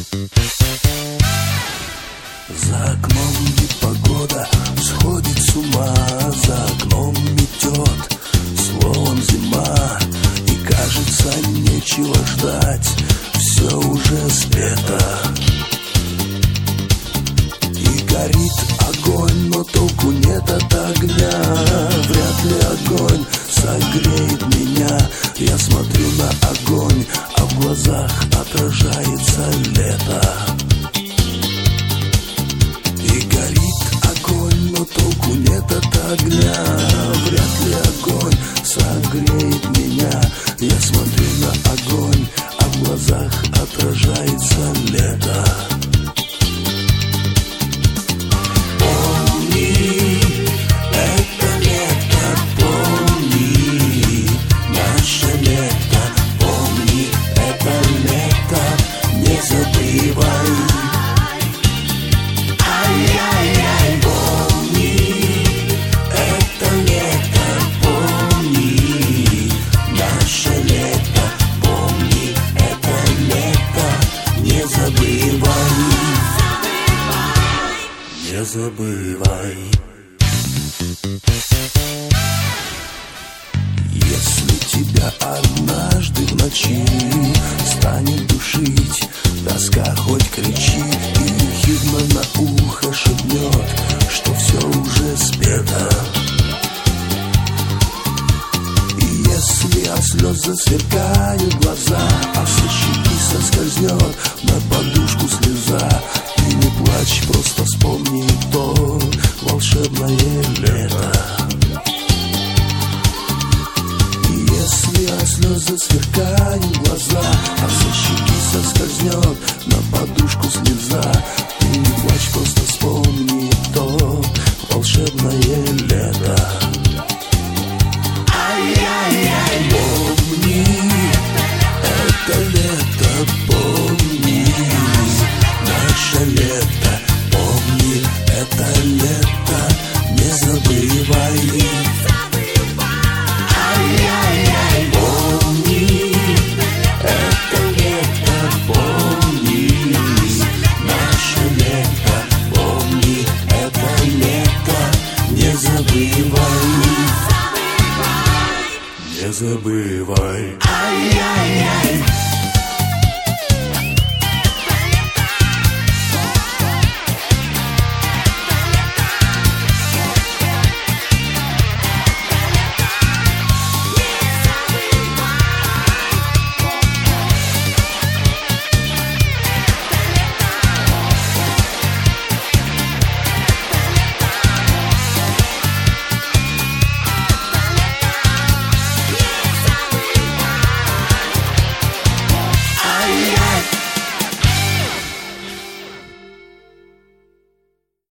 За окном непогода сходит с ума, за окном метет, словом зима. И кажется, нечего ждать, все уже с лета. И горит огонь, но толку нет от огня. Вряд ли огонь согреет меня. Я смотрю на огонь, а в глазах отражается лето. И горит огонь, но толку нет от огня. Вряд ли огонь согреет меня. Я смотрю на огонь, а в глазах отражается лето. Не забывай. Если тебя однажды в ночи станет душить тоска, хоть кричи, и ехидно на ухо шепнет, что все уже спето. И если от слез засверкают глаза, а со щеки соскользнет на подушку слеза, ты не плачь, просто вспомни то волшебное лето. И если от слез засверкают глаза, а со щеки соскользнет на